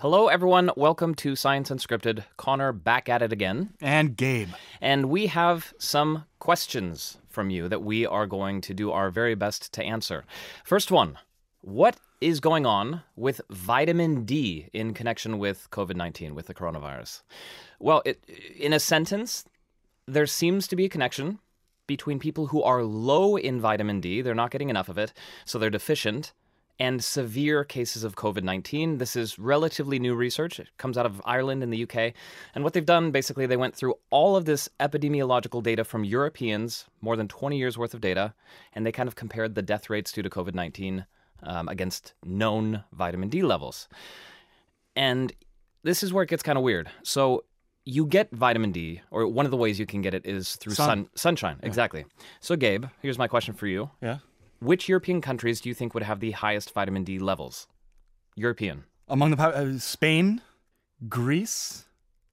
Hello, everyone. Welcome to Science Unscripted. Connor back at it again. And Gabe. And we have some questions from you that we are going to do our very best to answer. First one, what is going on with vitamin D in connection with COVID-19, with the coronavirus? Well, in a sentence, there seems to be a connection between people who are low in vitamin D, they're not getting enough of it, so they're deficient, and severe cases of COVID-19. This is relatively new research. It comes out of Ireland and the UK. And what they've done, basically, they went through all of this epidemiological data from Europeans, more than 20 years worth of data, and they kind of compared the death rates due to COVID-19 against known vitamin D levels. And this is where it gets kind of weird. So you get vitamin D, or one of the ways you can get it is through sunshine. Yeah. Exactly. So Gabe, here's my question for you. Yeah. Which European countries do you think would have the highest vitamin D levels? European. Among the Spain, Greece,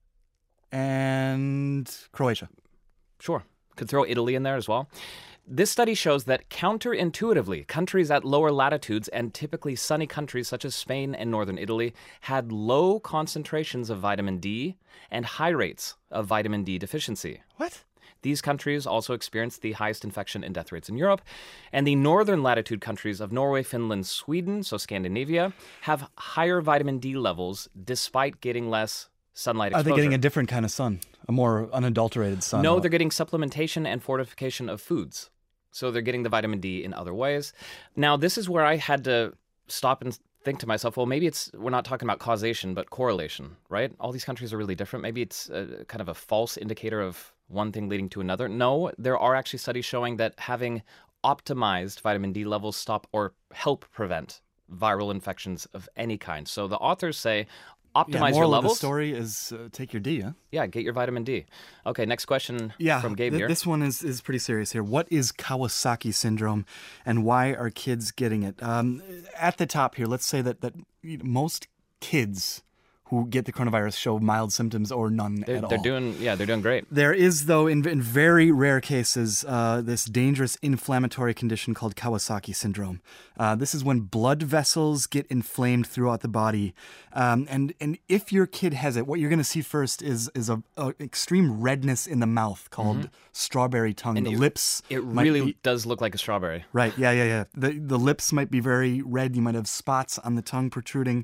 and Croatia. Sure. Could throw Italy in there as well. This study shows that counterintuitively, countries at lower latitudes and typically sunny countries such as Spain and northern Italy had low concentrations of vitamin D and high rates of vitamin D deficiency. What? These countries also experienced the highest infection and death rates in Europe. And the northern latitude countries of Norway, Finland, Sweden, so Scandinavia, have higher vitamin D levels despite getting less sunlight exposure. Are they getting a different kind of sun? A more unadulterated sun? No, they're getting supplementation and fortification of foods. So they're getting the vitamin D in other ways. Now, this is where I had to stop and think to myself, well, maybe we're not talking about causation, but correlation, right? All these countries are really different. Maybe it's kind of a false indicator of one thing leading to another. No, there are actually studies showing that having optimized vitamin D levels stop or help prevent viral infections of any kind. So the authors say optimize your levels. Moral of the story is take your D, huh? Yeah, get your vitamin D. Okay, next question from Gabe here. This one is pretty serious here. What is Kawasaki syndrome and why are kids getting it? At the top here, let's say that most kids who get the coronavirus show mild symptoms or none at all. They're doing great. There is, though, in very rare cases, this dangerous inflammatory condition called Kawasaki syndrome. This is when blood vessels get inflamed throughout the body. And if your kid has it, what you're going to see first is a extreme redness in the mouth called strawberry tongue. And the lips. It really does look like a strawberry. Right, yeah. The lips might be very red. You might have spots on the tongue protruding.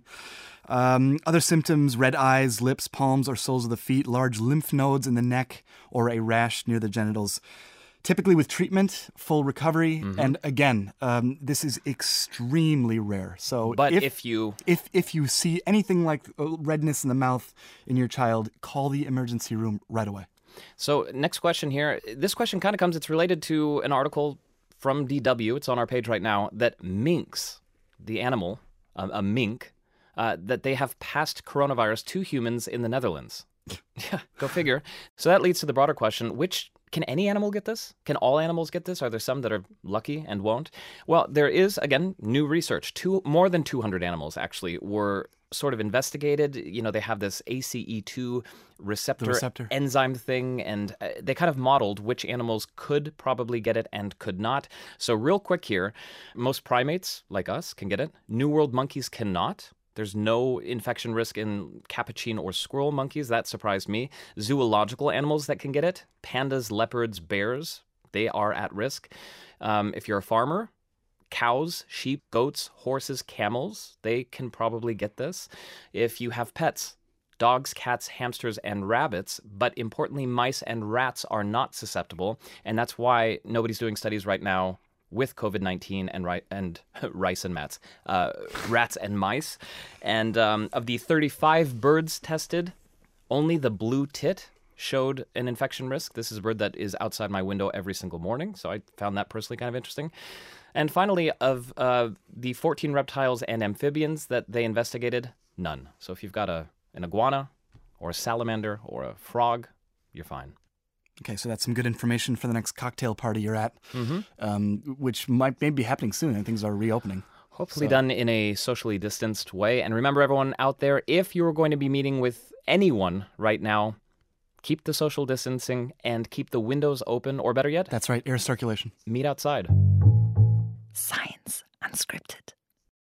Other symptoms, red eyes, lips, palms, or soles of the feet, large lymph nodes in the neck, or a rash near the genitals. Typically with treatment, full recovery, and again, this is extremely rare. So, but if you see anything like redness in the mouth in your child, call the emergency room right away. So, next question here. This question kind of it's related to an article from DW. It's on our page right now that minks, the animal, a mink. That they have passed coronavirus to humans in the Netherlands. Yeah, go figure. So that leads to the broader question, can any animal get this? Can all animals get this? Are there some that are lucky and won't? Well, there is, again, new research. More than 200 animals actually were sort of investigated. You know, they have this ACE2 receptor enzyme thing, and they kind of modeled which animals could probably get it and could not. So real quick here, most primates, like us, can get it. New World monkeys cannot. There's no infection risk in capuchin or squirrel monkeys. That surprised me. Zoological animals that can get it, pandas, leopards, bears, they are at risk. If you're a farmer, cows, sheep, goats, horses, camels, they can probably get this. If you have pets, dogs, cats, hamsters, and rabbits, but importantly, mice and rats are not susceptible. And that's why nobody's doing studies right now with COVID-19 and rice and mats, rats and mice. And of the 35 birds tested, only the blue tit showed an infection risk. This is a bird that is outside my window every single morning, so I found that personally kind of interesting. And finally, of the 14 reptiles and amphibians that they investigated, none. So if you've got an iguana or a salamander or a frog, you're fine. Okay, so that's some good information for the next cocktail party you're at, which may be happening soon and things are reopening. Hopefully done in a socially distanced way. And remember, everyone out there, if you're going to be meeting with anyone right now, keep the social distancing and keep the windows open, or better yet... That's right, air circulation. Meet outside. Science Unscripted.